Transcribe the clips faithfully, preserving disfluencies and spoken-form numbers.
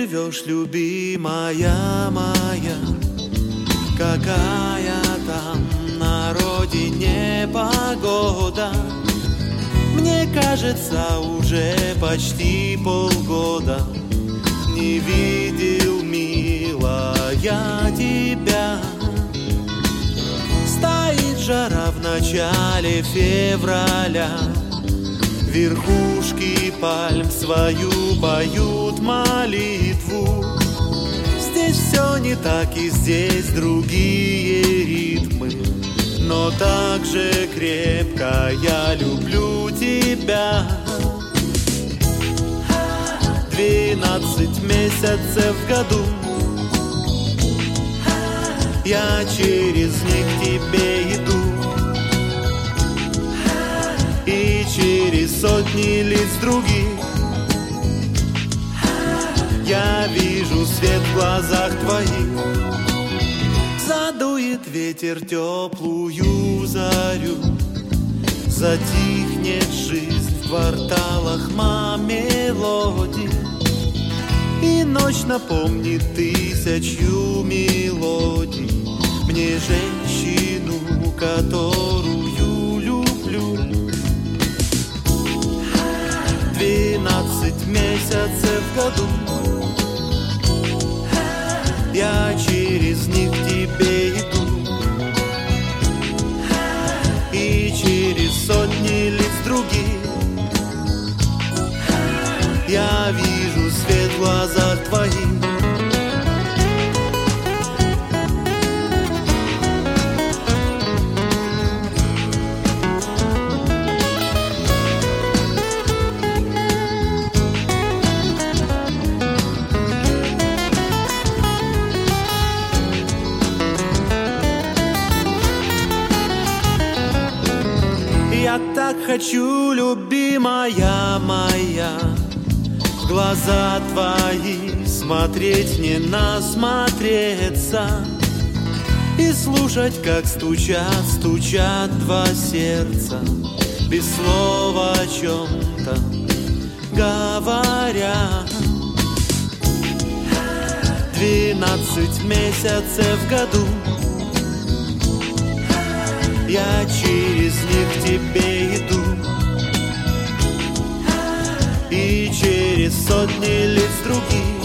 живешь, любимая моя? Какая там на родине погода? Мне кажется, уже почти полгода не видел, милая, тебя. Стоит жара в начале февраля, верхушки пальм свою поют молитву. Здесь все не так, и здесь другие ритмы, но так же крепко я люблю тебя. Двенадцать месяцев в году, я через них к тебе иду, и через сотни лиц других я вижу свет в глазах твоих. Задует ветер теплую зарю, затихнет жизнь в кварталах мелодий, и ночь напомнит тысячу мелодий мне, женщину, которую люблю. Двенадцать месяцев в году, я через них к тебе иду, и через сотни лиц других я вижу свет в глазах твоих. Я так хочу, любимая моя, в глаза твои смотреть, не насмотреться, и слушать, как стучат, стучат два сердца, без слова о чем-то говоря. Двенадцать месяцев в году, я через них к тебе иду, и через сотни лиц других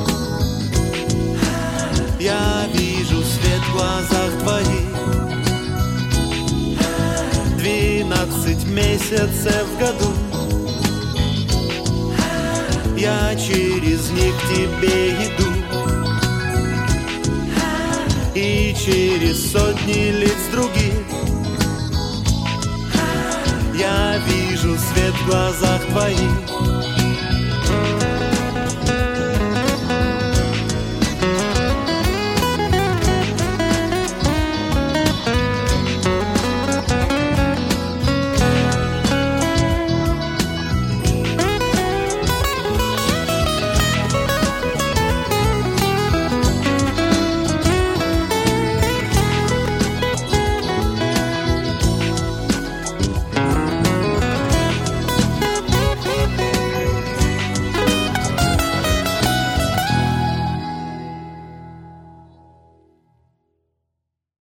я вижу свет в глазах твоих. Двенадцать месяцев в году, я через них к тебе иду, и через сотни лиц других я вижу свет в глазах твоих.